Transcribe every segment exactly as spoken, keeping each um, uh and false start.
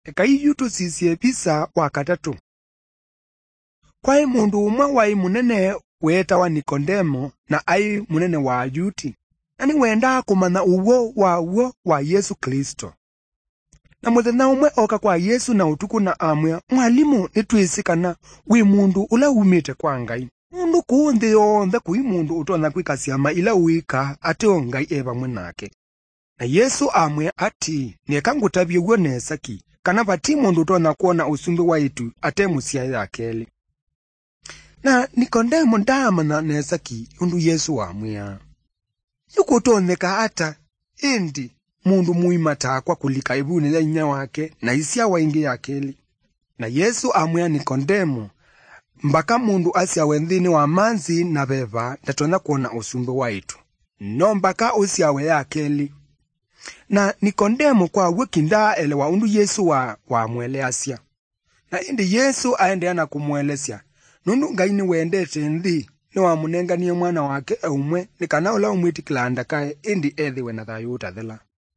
ekaiyu tusisie bisa wa katatu. Kwai mundu umwe wai munene wetawa Nikodemo na ai munene wa Ayuti, nani wenda kumanya uwo wa uwo wa Yesu Kristo. Na muthenya umwe oka kwa Yesu na utuku na amwia, mwalimu nitwisikana wi mundu ula umite kwa Ngai. Mundu kuunthi yonthe kui mundu utona kwikasiama ila uika ati o Ngai eva mwenake. Na Yesu amwia ati nieka ngutabie uwo nesaki, kana vati mundu utona kuona usumbi waitu ate musia yakeli. Na Nikodemo ndamana nesaki undu Yesu amwia. Yuko utoneka ata indi mundu muimata kwa kulika ibuni ya inya wake na isia waingi yakeli. Na Yesu amwia Nikodemo, mbaka mundu asia wendhini wa manzi na veva ndatona kuona usumbi waitu. No mbaka usia we yakeli. Na Nikodemo kwa wikinda elewa undu Yesu wa, wa mwele asia. Na indi Yesu aendeana kumwelesya. Nundu Ngai ni wendete nthi ni wamunenganie mwana wake eumwe ni kana ula umwitikila andakae indi ethiwe na thayu utathela.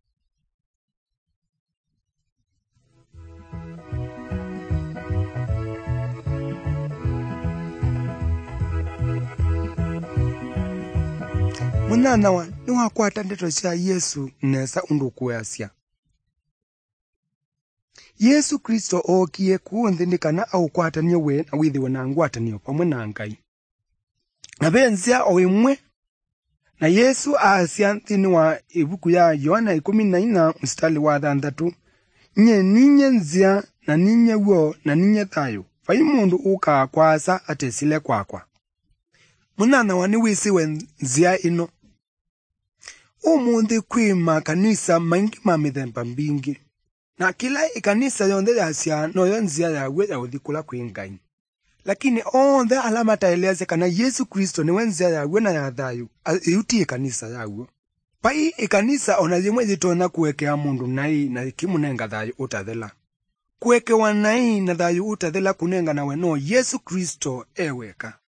Munana wa ni wakwata ndeto cia Yesu nesa undu kuasya. Yesu Kristo okie kuunthi ni kana au kwatanie we na withiwe na ngwatanio pamwe na Ngai. Na benzia o imwe na Yesu aasya nthini wa ibuku ya Yohana ikumi na ina mstari wa thanthatu, nye ninye nzia na ninye wo na ninye thayu, vai mundu uka kwasa atesile kwakwa. Munana wani wisiwe nzia ino. Umuthi kwi makanisa maingi ma mithemba mbingi. Na kila ikanisa yonthe yasia no yo nzia yawe ya uthikula kwi Ngai. Lakini onthe alama taeleze kana Yesu Kristo ni wenzia yawe na ya thayu yuti ikanisa yawe. Pai ikanisa ona yimwe zitona kuwekea mundu nai na ikimunenga thayu utathela. Kuwekewa nai na thayu utathela kunenga nawe no Yesu Kristo eweka.